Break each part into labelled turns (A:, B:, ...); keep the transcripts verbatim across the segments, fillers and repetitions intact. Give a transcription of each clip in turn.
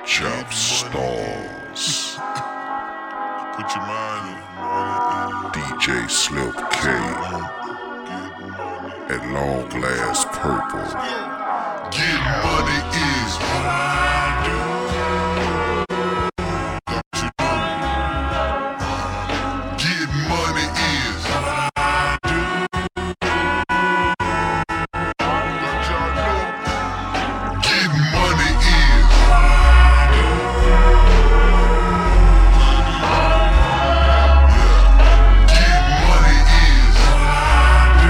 A: Chop Stars.
B: Put your mind in.
A: D J Slip K. At long last purple.
B: Get money is what I do. Don't you know? Get money is what I do. Don't y'all know? Get money is what I do. Yeah. Get money is what I do.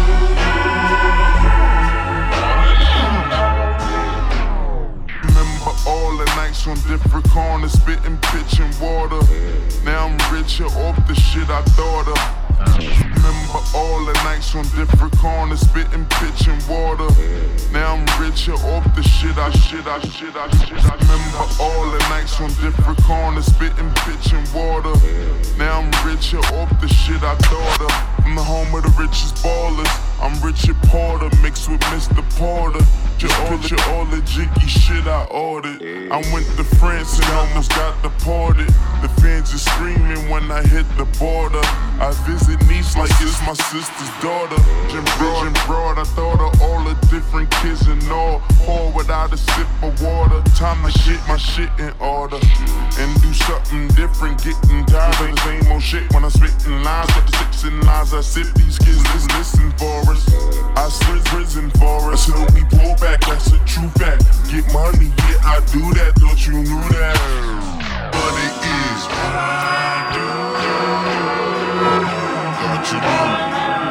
B: Remember all the nights on different corners, spitting pitch and water. Now I'm richer off the shit I thought of. Remember all the nights on different corners, spitting pitch and water. Now I'm richer off the shit I shit I shit I shit I remember all the nights on different corners, spitting pitch and water. Now I'm richer off the shit I thought of. From the home of the richest ballers, I'm Richard Porter mixed with Mister Porter. Just picture all the jiggy shit I ordered. I went to France and almost got deported. The fans are screaming when I hit the border. I visit Nice like it's my sister's daughter. Jim Broad, Jim Broad, I thought of all the different kids and all. Pour without a sip of water. Time to get my shit in order and do something different. Getting tired of the same old shit when I'm spitting lines. But the six in lines I sip, these kids listen, listen for us. I spit prison for us. So we pull back, that's a true fact. Get money, yeah, I do that. Don't you know that? Money is what I do. Don't you know?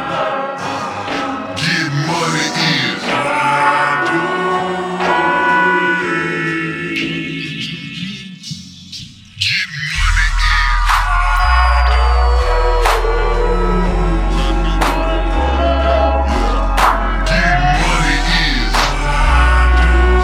B: Get money is what I do. Get money is what I do. Get money is what I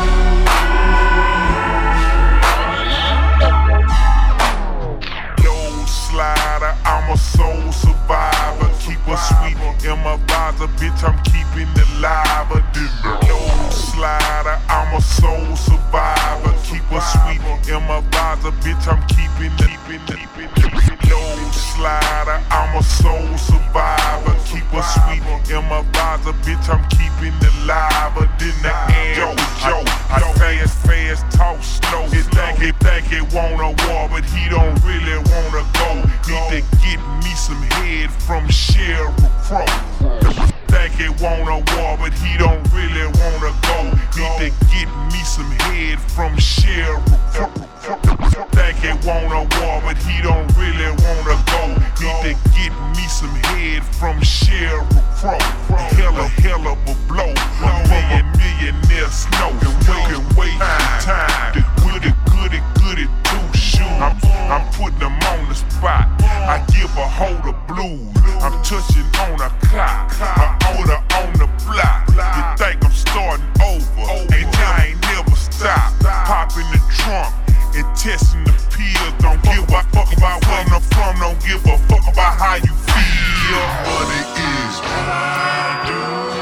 B: do. No slider, I'm a soul survivor. Keep a sweet in my visor, bitch, I'm keeping it live. No slider, I'm a soul survivor. Keep a sweet in my visor, bitch, I'm keeping it, keeping it, keeping it. No slider, I'm a soul survivor. Keep a sweet in my visor, bitch, I'm keeping it live. Then the end, yo, yo, I fast, fast, talk slow. He think he think he want a war, but he don't really wanna go. Need to get me some head from Sheryl Crow. Think he want a war, but he don't really wanna go. Need to get me some head from Sheryl Crow. Think he want a war, but he don't really wanna go. Need to get me some head from Sheryl Crow. Hella, hella of a blow. A million millionaire snow. Can wait for time. The goody, goody, goody two shoes. I'm, I'm putting them on the spot. I give a hoe the blues. I'm touching on a clock. I put her on the block. You think I'm starting over? And I ain't never stop. Pop in the trunk and testing the pills. Don't give a fuck about where I'm from. Don't give a fuck about how you feel. Money is what I do.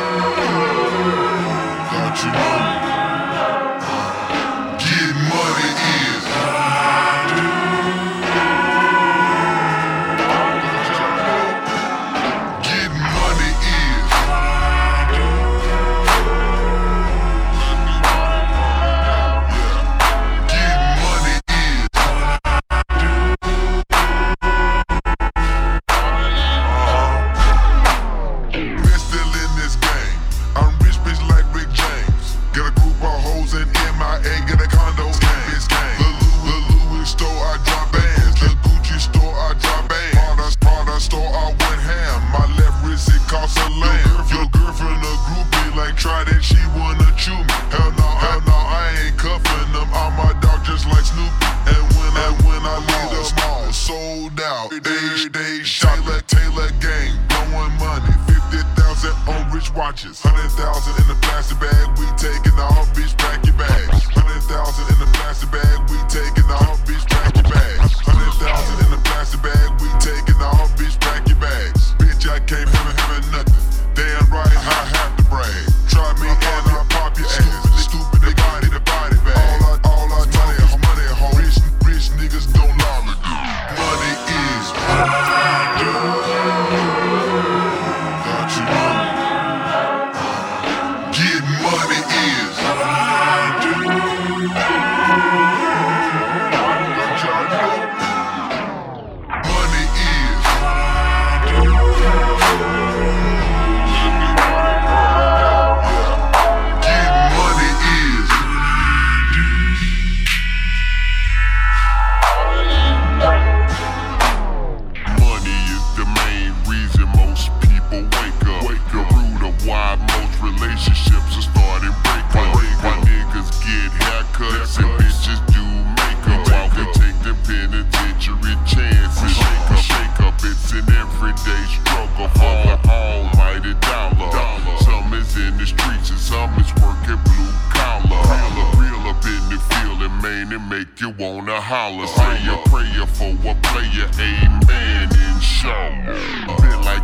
B: Don't you know? Get money is what I do. Get money is what I do. Yeah. Get money is what I do. Uh-huh. We're still in this game. I'm rich, bitch, like Rick James. Got a group of hoes in M I A, get a condo, this game. The Louis, the Louis store, I drop bands. The Gucci store, I drop bands. Prada, Prada store, I went ham. My left wrist, it costs a lamb. Your girlfriend a groupie like Trident, she wanna chew me. Hell no, hell no, I ain't cuffing them. I'm my dog just like Snoopy. And when I, when I leave the mall, sold out. Day, day, Taylor, Taylor gang, blowing money. fifty thousand on rich watches. one hundred thousand in the plastic bag, we taking all bitch back your bag.
A: pain and make you wanna holler. Say a prayer for a player, amen, inshallah. Been like